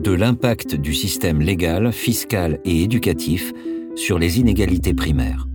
de l'impact du système légal, fiscal et éducatif sur les inégalités primaires.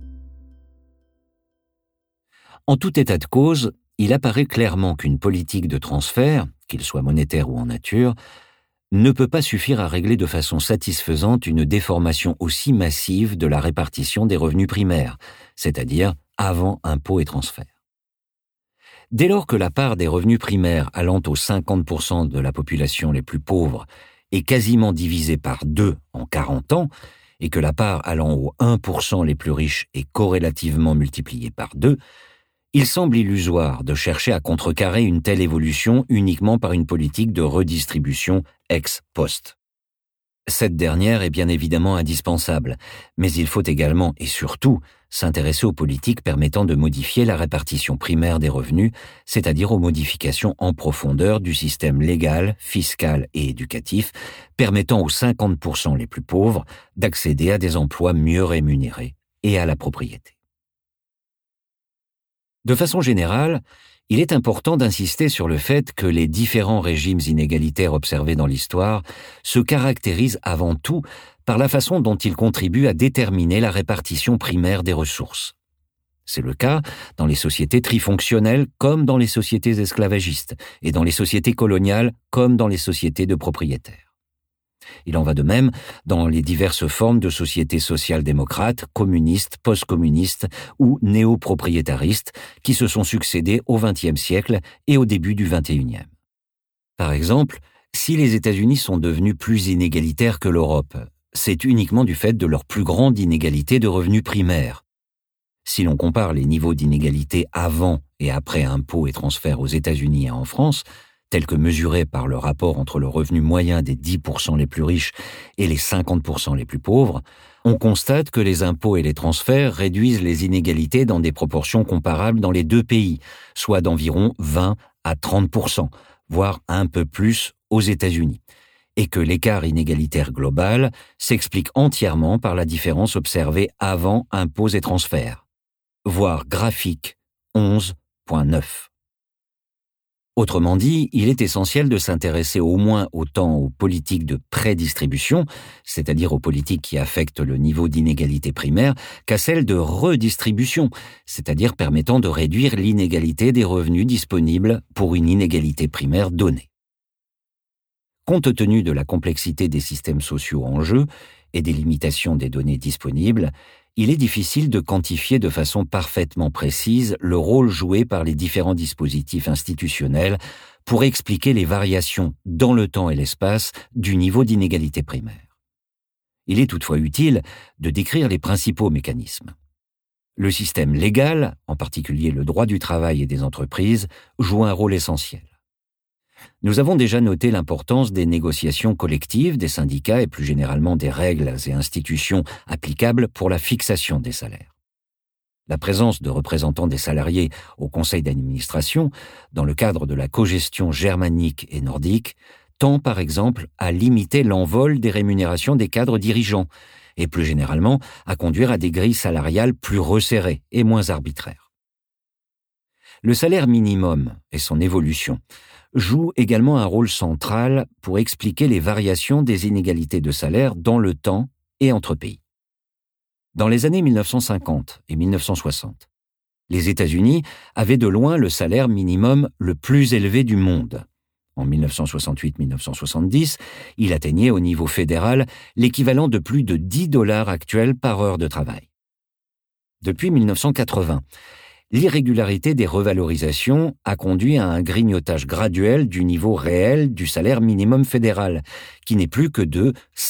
En tout état de cause, il apparaît clairement qu'une politique de transfert, qu'il soit monétaire ou en nature, ne peut pas suffire à régler de façon satisfaisante une déformation aussi massive de la répartition des revenus primaires, c'est-à-dire avant impôts et transferts. Dès lors que la part des revenus primaires allant aux 50% de la population les plus pauvres est quasiment divisée par 2 en 40 ans, et que la part allant aux 1% les plus riches est corrélativement multipliée par 2, il semble illusoire de chercher à contrecarrer une telle évolution uniquement par une politique de redistribution ex post. Cette dernière est bien évidemment indispensable, mais il faut également et surtout s'intéresser aux politiques permettant de modifier la répartition primaire des revenus, c'est-à-dire aux modifications en profondeur du système légal, fiscal et éducatif, permettant aux 50% les plus pauvres d'accéder à des emplois mieux rémunérés et à la propriété. De façon générale, il est important d'insister sur le fait que les différents régimes inégalitaires observés dans l'histoire se caractérisent avant tout par la façon dont ils contribuent à déterminer la répartition primaire des ressources. C'est le cas dans les sociétés trifonctionnelles comme dans les sociétés esclavagistes, et dans les sociétés coloniales comme dans les sociétés de propriétaires. Il en va de même dans les diverses formes de sociétés social-démocrates, communistes, post-communistes ou néo-propriétaristes qui se sont succédées au XXe siècle et au début du XXIe. Par exemple, si les États-Unis sont devenus plus inégalitaires que l'Europe, c'est uniquement du fait de leur plus grande inégalité de revenus primaires. Si l'on compare les niveaux d'inégalité avant et après impôts et transferts aux États-Unis et en France, tel que mesuré par le rapport entre le revenu moyen des 10% les plus riches et les 50% les plus pauvres, on constate que les impôts et les transferts réduisent les inégalités dans des proportions comparables dans les deux pays, soit d'environ 20 à 30%, voire un peu plus aux États-Unis, et que l'écart inégalitaire global s'explique entièrement par la différence observée avant impôts et transferts. Voir graphique 11.9. Autrement dit, il est essentiel de s'intéresser au moins autant aux politiques de prédistribution, c'est-à-dire aux politiques qui affectent le niveau d'inégalité primaire, qu'à celles de redistribution, c'est-à-dire permettant de réduire l'inégalité des revenus disponibles pour une inégalité primaire donnée. Compte tenu de la complexité des systèmes sociaux en jeu et des limitations des données disponibles, il est difficile de quantifier de façon parfaitement précise le rôle joué par les différents dispositifs institutionnels pour expliquer les variations dans le temps et l'espace du niveau d'inégalité primaire. Il est toutefois utile de décrire les principaux mécanismes. Le système légal, en particulier le droit du travail et des entreprises, joue un rôle essentiel. Nous avons déjà noté l'importance des négociations collectives, des syndicats et plus généralement des règles et institutions applicables pour la fixation des salaires. La présence de représentants des salariés au conseil d'administration, dans le cadre de la cogestion germanique et nordique, tend par exemple à limiter l'envol des rémunérations des cadres dirigeants et plus généralement à conduire à des grilles salariales plus resserrées et moins arbitraires. Le salaire minimum et son évolution joue également un rôle central pour expliquer les variations des inégalités de salaire dans le temps et entre pays. Dans les années 1950 et 1960, les États-Unis avaient de loin le salaire minimum le plus élevé du monde. En 1968-1970, il atteignait au niveau fédéral l'équivalent de plus de $10 actuels par heure de travail. Depuis 1980, l'irrégularité des revalorisations a conduit à un grignotage graduel du niveau réel du salaire minimum fédéral, qui n'est plus que de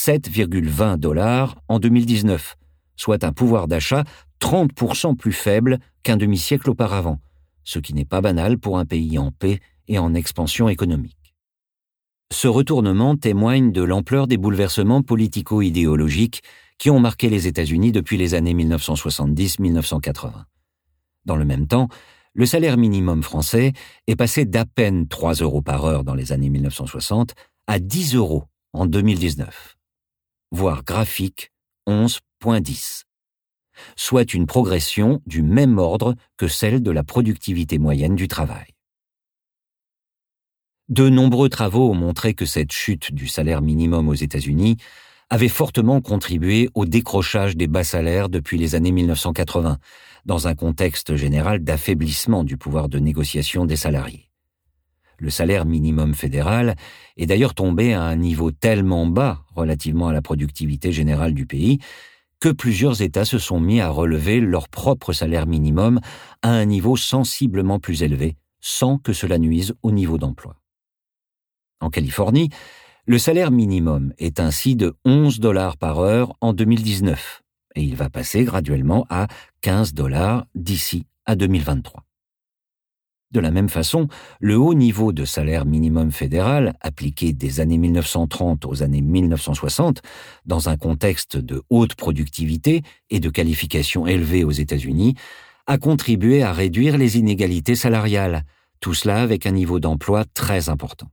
7,20 $ en 2019, soit un pouvoir d'achat 30% plus faible qu'un demi-siècle auparavant, ce qui n'est pas banal pour un pays en paix et en expansion économique. Ce retournement témoigne de l'ampleur des bouleversements politico-idéologiques qui ont marqué les États-Unis depuis les années 1970-1980. Dans le même temps, le salaire minimum français est passé d'à peine 3 € par heure dans les années 1960 à 10 € en 2019. Voir graphique 11.10. Soit une progression du même ordre que celle de la productivité moyenne du travail. De nombreux travaux ont montré que cette chute du salaire minimum aux États-Unis avait fortement contribué au décrochage des bas salaires depuis les années 1980, dans un contexte général d'affaiblissement du pouvoir de négociation des salariés. Le salaire minimum fédéral est d'ailleurs tombé à un niveau tellement bas relativement à la productivité générale du pays que plusieurs États se sont mis à relever leur propre salaire minimum à un niveau sensiblement plus élevé, sans que cela nuise au niveau d'emploi. En Californie, le salaire minimum est ainsi de 11 $ par heure en 2019, et il va passer graduellement à 15 $ d'ici à 2023. De la même façon, le haut niveau de salaire minimum fédéral, appliqué des années 1930 aux années 1960, dans un contexte de haute productivité et de qualifications élevées aux États-Unis, a contribué à réduire les inégalités salariales, tout cela avec un niveau d'emploi très important.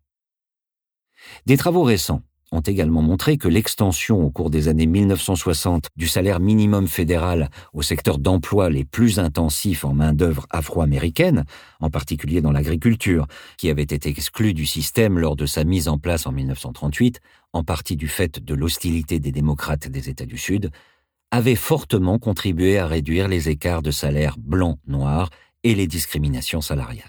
Des travaux récents ont également montré que l'extension au cours des années 1960 du salaire minimum fédéral au secteur d'emploi les plus intensifs en main-d'œuvre afro-américaine, en particulier dans l'agriculture, qui avait été exclue du système lors de sa mise en place en 1938, en partie du fait de l'hostilité des démocrates des États du Sud, avait fortement contribué à réduire les écarts de salaire blanc-noir et les discriminations salariales.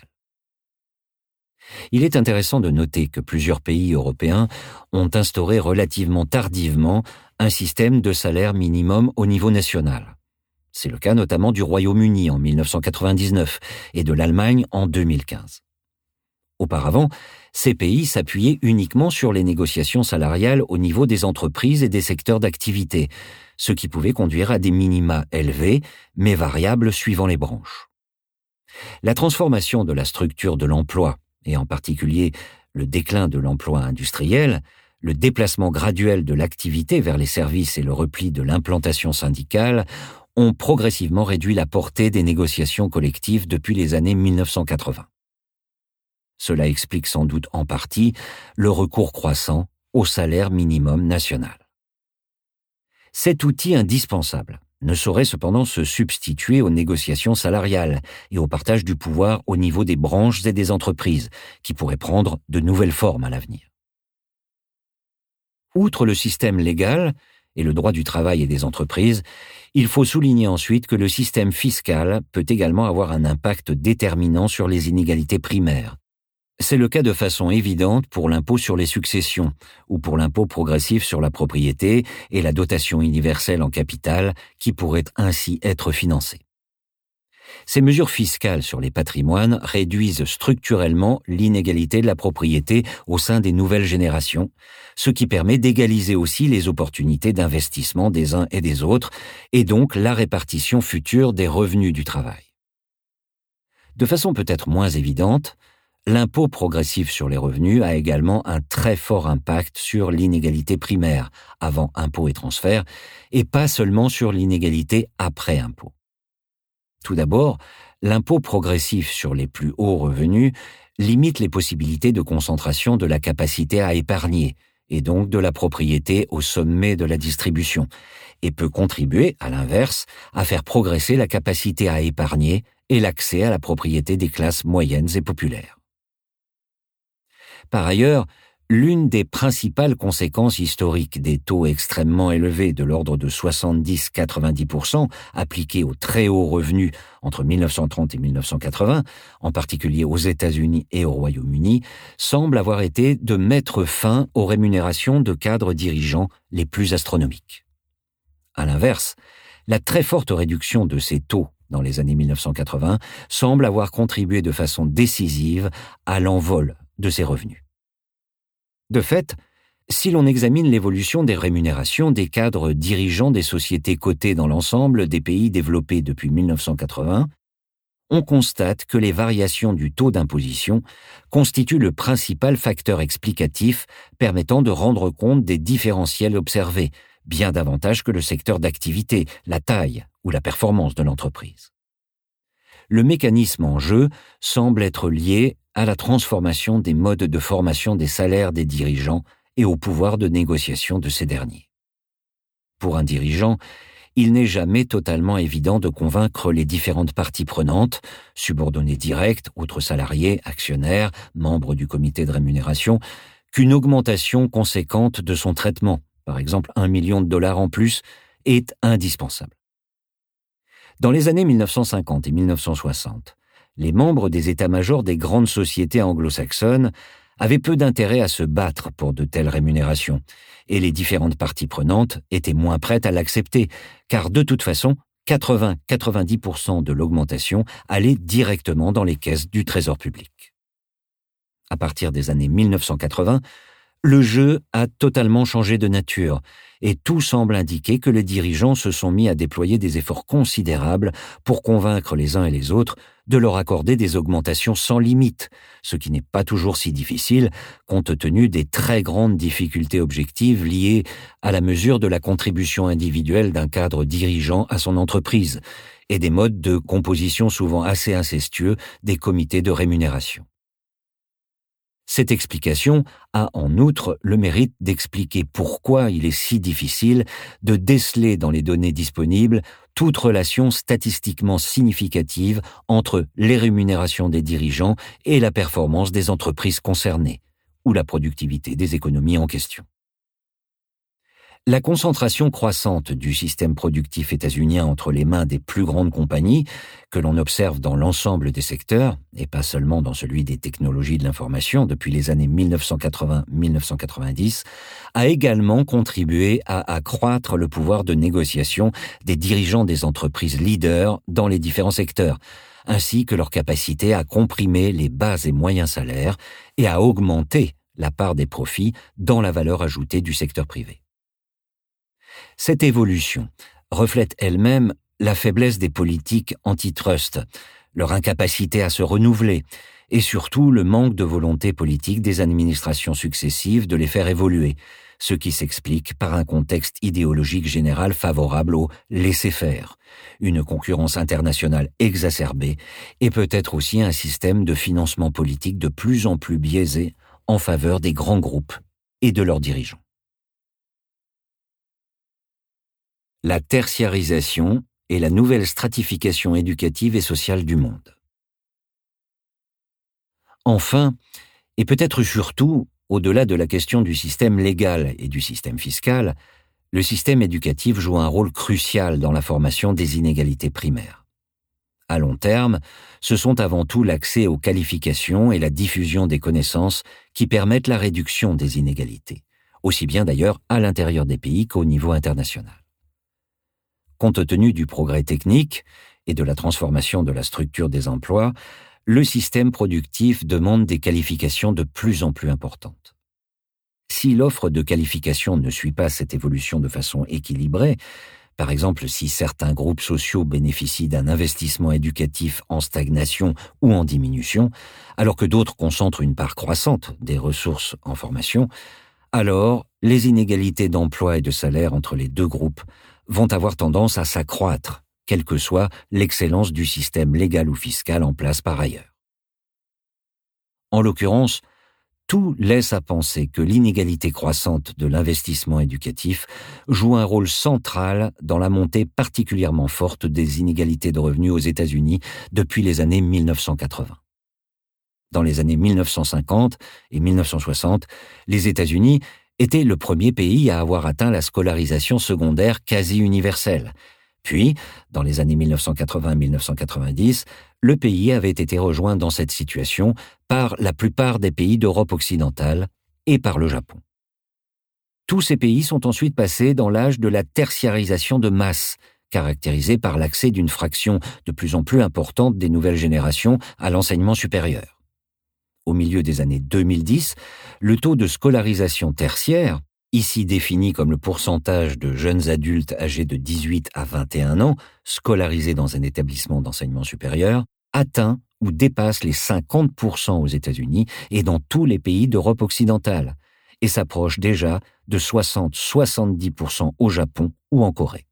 Il est intéressant de noter que plusieurs pays européens ont instauré relativement tardivement un système de salaire minimum au niveau national. C'est le cas notamment du Royaume-Uni en 1999 et de l'Allemagne en 2015. Auparavant, ces pays s'appuyaient uniquement sur les négociations salariales au niveau des entreprises et des secteurs d'activité, ce qui pouvait conduire à des minima élevés, mais variables suivant les branches. La transformation de la structure de l'emploi, et en particulier le déclin de l'emploi industriel, le déplacement graduel de l'activité vers les services et le repli de l'implantation syndicale ont progressivement réduit la portée des négociations collectives depuis les années 1980. Cela explique sans doute en partie le recours croissant au salaire minimum national. Cet outil indispensable ne saurait cependant se substituer aux négociations salariales et au partage du pouvoir au niveau des branches et des entreprises, qui pourraient prendre de nouvelles formes à l'avenir. Outre le système légal et le droit du travail et des entreprises, il faut souligner ensuite que le système fiscal peut également avoir un impact déterminant sur les inégalités primaires. C'est le cas de façon évidente pour l'impôt sur les successions ou pour l'impôt progressif sur la propriété et la dotation universelle en capital qui pourraient ainsi être financés. Ces mesures fiscales sur les patrimoines réduisent structurellement l'inégalité de la propriété au sein des nouvelles générations, ce qui permet d'égaliser aussi les opportunités d'investissement des uns et des autres et donc la répartition future des revenus du travail. De façon peut-être moins évidente, l'impôt progressif sur les revenus a également un très fort impact sur l'inégalité primaire, avant impôt et transfert, et pas seulement sur l'inégalité après impôt. Tout d'abord, l'impôt progressif sur les plus hauts revenus limite les possibilités de concentration de la capacité à épargner, et donc de la propriété au sommet de la distribution, et peut contribuer, à l'inverse, à faire progresser la capacité à épargner et l'accès à la propriété des classes moyennes et populaires. Par ailleurs, l'une des principales conséquences historiques des taux extrêmement élevés de l'ordre de 70-90% appliqués aux très hauts revenus entre 1930 et 1980, en particulier aux États-Unis et au Royaume-Uni, semble avoir été de mettre fin aux rémunérations de cadres dirigeants les plus astronomiques. À l'inverse, la très forte réduction de ces taux dans les années 1980 semble avoir contribué de façon décisive à l'envol de ces revenus. De fait, si l'on examine l'évolution des rémunérations des cadres dirigeants des sociétés cotées dans l'ensemble des pays développés depuis 1980, on constate que les variations du taux d'imposition constituent le principal facteur explicatif permettant de rendre compte des différentiels observés, bien davantage que le secteur d'activité, la taille ou la performance de l'entreprise. Le mécanisme en jeu semble être lié à la transformation des modes de formation des salaires des dirigeants et au pouvoir de négociation de ces derniers. Pour un dirigeant, il n'est jamais totalement évident de convaincre les différentes parties prenantes, subordonnés directs, autres salariés, actionnaires, membres du comité de rémunération, qu'une augmentation conséquente de son traitement, par exemple $1 million en plus, est indispensable. Dans les années 1950 et 1960, les membres des états-majors des grandes sociétés anglo-saxonnes avaient peu d'intérêt à se battre pour de telles rémunérations, et les différentes parties prenantes étaient moins prêtes à l'accepter, car de toute façon, 80-90% de l'augmentation allait directement dans les caisses du Trésor public. À partir des années 1980, le jeu a totalement changé de nature, et tout semble indiquer que les dirigeants se sont mis à déployer des efforts considérables pour convaincre les uns et les autres de leur accorder des augmentations sans limite, ce qui n'est pas toujours si difficile compte tenu des très grandes difficultés objectives liées à la mesure de la contribution individuelle d'un cadre dirigeant à son entreprise et des modes de composition souvent assez incestueux des comités de rémunération. Cette explication a en outre le mérite d'expliquer pourquoi il est si difficile de déceler dans les données disponibles toute relation statistiquement significative entre les rémunérations des dirigeants et la performance des entreprises concernées, ou la productivité des économies en question. La concentration croissante du système productif états-unien entre les mains des plus grandes compagnies, que l'on observe dans l'ensemble des secteurs, et pas seulement dans celui des technologies de l'information depuis les années 1980-1990, a également contribué à accroître le pouvoir de négociation des dirigeants des entreprises leaders dans les différents secteurs, ainsi que leur capacité à comprimer les bas et moyens salaires et à augmenter la part des profits dans la valeur ajoutée du secteur privé. Cette évolution reflète elle-même la faiblesse des politiques antitrust, leur incapacité à se renouveler et surtout le manque de volonté politique des administrations successives de les faire évoluer, ce qui s'explique par un contexte idéologique général favorable au laisser-faire, une concurrence internationale exacerbée et peut-être aussi un système de financement politique de plus en plus biaisé en faveur des grands groupes et de leurs dirigeants. La tertiarisation et la nouvelle stratification éducative et sociale du monde. Enfin, et peut-être surtout, au-delà de la question du système légal et du système fiscal, le système éducatif joue un rôle crucial dans la formation des inégalités primaires. À long terme, ce sont avant tout l'accès aux qualifications et la diffusion des connaissances qui permettent la réduction des inégalités, aussi bien d'ailleurs à l'intérieur des pays qu'au niveau international. Compte tenu du progrès technique et de la transformation de la structure des emplois, le système productif demande des qualifications de plus en plus importantes. Si l'offre de qualifications ne suit pas cette évolution de façon équilibrée, par exemple si certains groupes sociaux bénéficient d'un investissement éducatif en stagnation ou en diminution, alors que d'autres concentrent une part croissante des ressources en formation, alors les inégalités d'emploi et de salaire entre les deux groupes vont avoir tendance à s'accroître, quelle que soit l'excellence du système légal ou fiscal en place par ailleurs. En l'occurrence, tout laisse à penser que l'inégalité croissante de l'investissement éducatif joue un rôle central dans la montée particulièrement forte des inégalités de revenus aux États-Unis depuis les années 1980. Dans les années 1950 et 1960, les États-Unis était le premier pays à avoir atteint la scolarisation secondaire quasi universelle. Puis, dans les années 1980-1990, le pays avait été rejoint dans cette situation par la plupart des pays d'Europe occidentale et par le Japon. Tous ces pays sont ensuite passés dans l'âge de la tertiarisation de masse, caractérisée par l'accès d'une fraction de plus en plus importante des nouvelles générations à l'enseignement supérieur. Au milieu des années 2010, le taux de scolarisation tertiaire, ici défini comme le pourcentage de jeunes adultes âgés de 18 à 21 ans scolarisés dans un établissement d'enseignement supérieur, atteint ou dépasse les 50% aux États-Unis et dans tous les pays d'Europe occidentale, et s'approche déjà de 60-70% au Japon ou en Corée.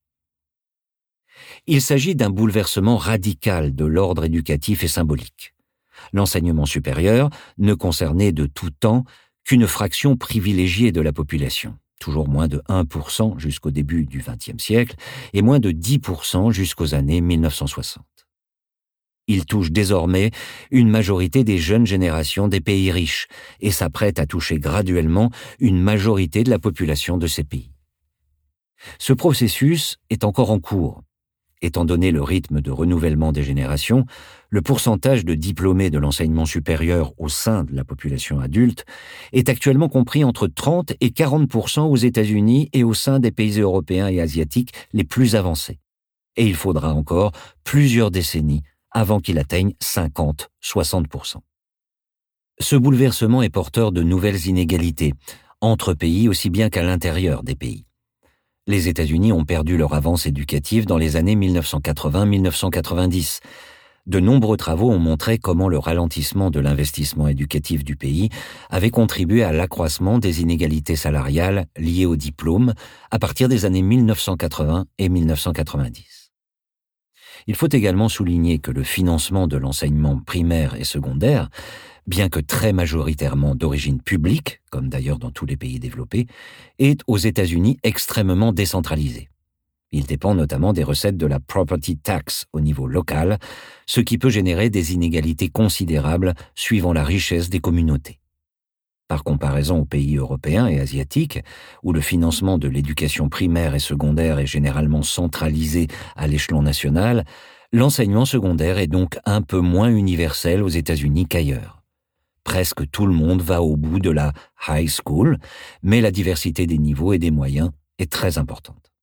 Il s'agit d'un bouleversement radical de l'ordre éducatif et symbolique. L'enseignement supérieur ne concernait de tout temps qu'une fraction privilégiée de la population, toujours moins de 1% jusqu'au début du XXe siècle, et moins de 10% jusqu'aux années 1960. Il touche désormais une majorité des jeunes générations des pays riches et s'apprête à toucher graduellement une majorité de la population de ces pays. Ce processus est encore en cours. Étant donné le rythme de renouvellement des générations, le pourcentage de diplômés de l'enseignement supérieur au sein de la population adulte est actuellement compris entre 30 et 40% aux États-Unis et au sein des pays européens et asiatiques les plus avancés. Et il faudra encore plusieurs décennies avant qu'il atteigne 50-60%. Ce bouleversement est porteur de nouvelles inégalités, entre pays aussi bien qu'à l'intérieur des pays. Les États-Unis ont perdu leur avance éducative dans les années 1980-1990. De nombreux travaux ont montré comment le ralentissement de l'investissement éducatif du pays avait contribué à l'accroissement des inégalités salariales liées au diplôme à partir des années 1980 et 1990. Il faut également souligner que le financement de l'enseignement primaire et secondaire, bien que très majoritairement d'origine publique, comme d'ailleurs dans tous les pays développés, est aux États-Unis extrêmement décentralisé. Il dépend notamment des recettes de la property tax au niveau local, ce qui peut générer des inégalités considérables suivant la richesse des communautés. Par comparaison aux pays européens et asiatiques, où le financement de l'éducation primaire et secondaire est généralement centralisé à l'échelon national, l'enseignement secondaire est donc un peu moins universel aux États-Unis qu'ailleurs. Presque tout le monde va au bout de la high school, mais la diversité des niveaux et des moyens est très importante.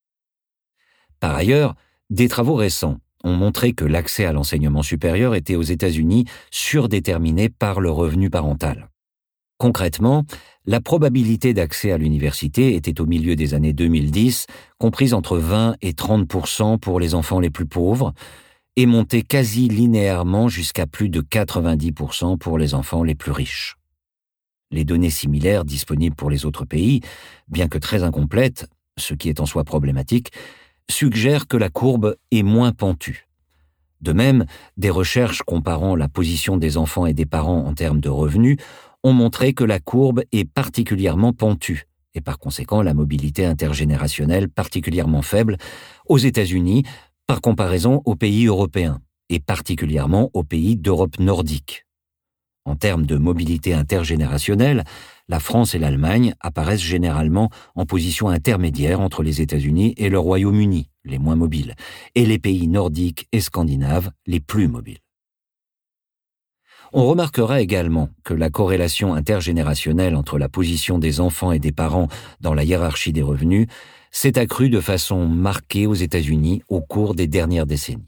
Par ailleurs, des travaux récents ont montré que l'accès à l'enseignement supérieur était aux États-Unis surdéterminé par le revenu parental. Concrètement, la probabilité d'accès à l'université était au milieu des années 2010 comprise entre 20 et 30% pour les enfants les plus pauvres, et montait quasi linéairement jusqu'à plus de 90% pour les enfants les plus riches. Les données similaires disponibles pour les autres pays, bien que très incomplètes, ce qui est en soi problématique, suggèrent que la courbe est moins pentue. De même, des recherches comparant la position des enfants et des parents en termes de revenus ont montré que la courbe est particulièrement pentue, et par conséquent la mobilité intergénérationnelle particulièrement faible aux États-Unis, par comparaison aux pays européens, et particulièrement aux pays d'Europe nordique. En termes de mobilité intergénérationnelle, la France et l'Allemagne apparaissent généralement en position intermédiaire entre les États-Unis et le Royaume-Uni, les moins mobiles, et les pays nordiques et scandinaves, les plus mobiles. On remarquera également que la corrélation intergénérationnelle entre la position des enfants et des parents dans la hiérarchie des revenus s'est accrue de façon marquée aux États-Unis au cours des dernières décennies.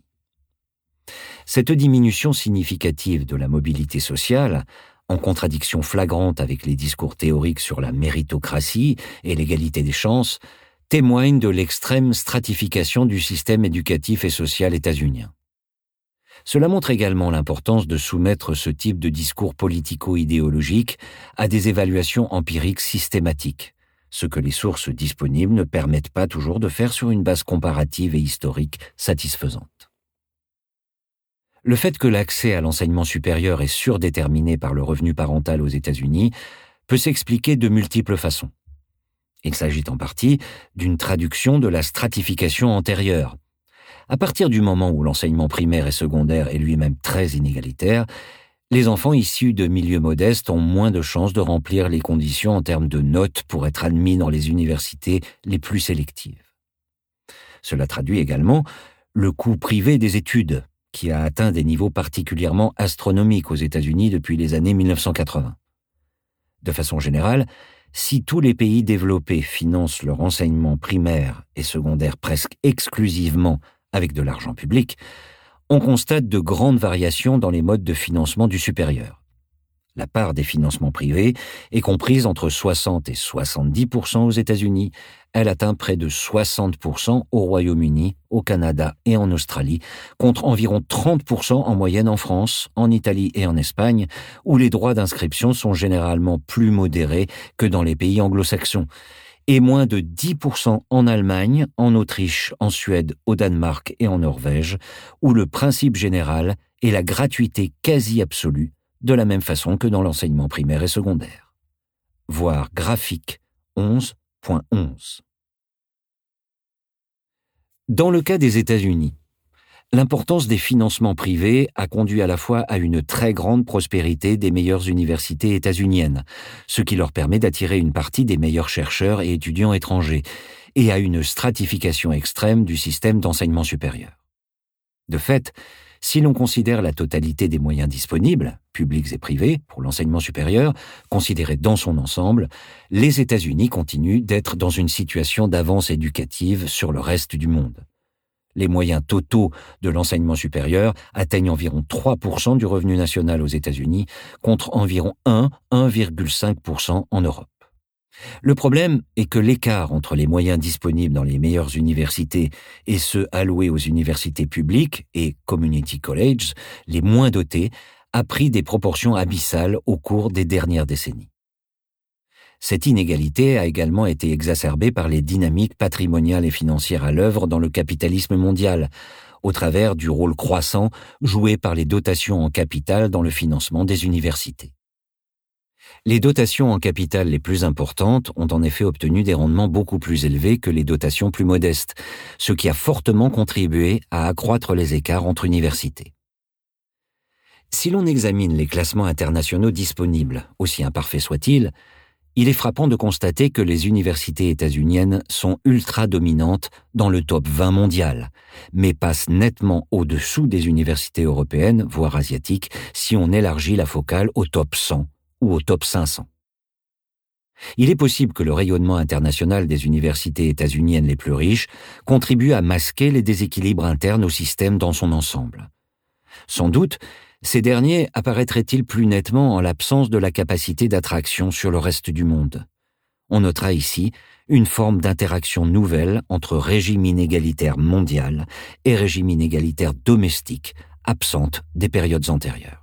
Cette diminution significative de la mobilité sociale, en contradiction flagrante avec les discours théoriques sur la méritocratie et l'égalité des chances, témoigne de l'extrême stratification du système éducatif et social états-unien. Cela montre également l'importance de soumettre ce type de discours politico-idéologique à des évaluations empiriques systématiques, ce que les sources disponibles ne permettent pas toujours de faire sur une base comparative et historique satisfaisante. Le fait que l'accès à l'enseignement supérieur est surdéterminé par le revenu parental aux États-Unis peut s'expliquer de multiples façons. Il s'agit en partie d'une traduction de la stratification antérieure. À partir du moment où l'enseignement primaire et secondaire est lui-même très inégalitaire, les enfants issus de milieux modestes ont moins de chances de remplir les conditions en termes de notes pour être admis dans les universités les plus sélectives. Cela traduit également le coût privé des études, qui a atteint des niveaux particulièrement astronomiques aux États-Unis depuis les années 1980. De façon générale, si tous les pays développés financent leur enseignement primaire et secondaire presque exclusivement avec de l'argent public, on constate de grandes variations dans les modes de financement du supérieur. La part des financements privés est comprise entre 60 et 70% aux États-Unis. Elle atteint près de 60% au Royaume-Uni, au Canada et en Australie, contre environ 30% en moyenne en France, en Italie et en Espagne, où les droits d'inscription sont généralement plus modérés que dans les pays anglo-saxons, et moins de 10% en Allemagne, en Autriche, en Suède, au Danemark et en Norvège, où le principe général est la gratuité quasi absolue, de la même façon que dans l'enseignement primaire et secondaire. Voir graphique 11 Point 11. Dans le cas des États-Unis, l'importance des financements privés a conduit à la fois à une très grande prospérité des meilleures universités états-uniennes, ce qui leur permet d'attirer une partie des meilleurs chercheurs et étudiants étrangers, et à une stratification extrême du système d'enseignement supérieur. De fait, si l'on considère la totalité des moyens disponibles, publics et privés, pour l'enseignement supérieur, considérés dans son ensemble, les États-Unis continuent d'être dans une situation d'avance éducative sur le reste du monde. Les moyens totaux de l'enseignement supérieur atteignent environ 3% du revenu national aux États-Unis, contre environ 1,5% en Europe. Le problème est que l'écart entre les moyens disponibles dans les meilleures universités et ceux alloués aux universités publiques et community colleges, les moins dotés, a pris des proportions abyssales au cours des dernières décennies. Cette inégalité a également été exacerbée par les dynamiques patrimoniales et financières à l'œuvre dans le capitalisme mondial, au travers du rôle croissant joué par les dotations en capital dans le financement des universités. Les dotations en capital les plus importantes ont en effet obtenu des rendements beaucoup plus élevés que les dotations plus modestes, ce qui a fortement contribué à accroître les écarts entre universités. Si l'on examine les classements internationaux disponibles, aussi imparfaits soient-ils, il est frappant de constater que les universités états-uniennes sont ultra-dominantes dans le top 20 mondial, mais passent nettement au-dessous des universités européennes, voire asiatiques, si on élargit la focale au top 100 ou au top 500. Il est possible que le rayonnement international des universités états-uniennes les plus riches contribue à masquer les déséquilibres internes au système dans son ensemble. Sans doute, ces derniers apparaîtraient-ils plus nettement en l'absence de la capacité d'attraction sur le reste du monde. On notera ici une forme d'interaction nouvelle entre régime inégalitaire mondial et régime inégalitaire domestique, absente des périodes antérieures.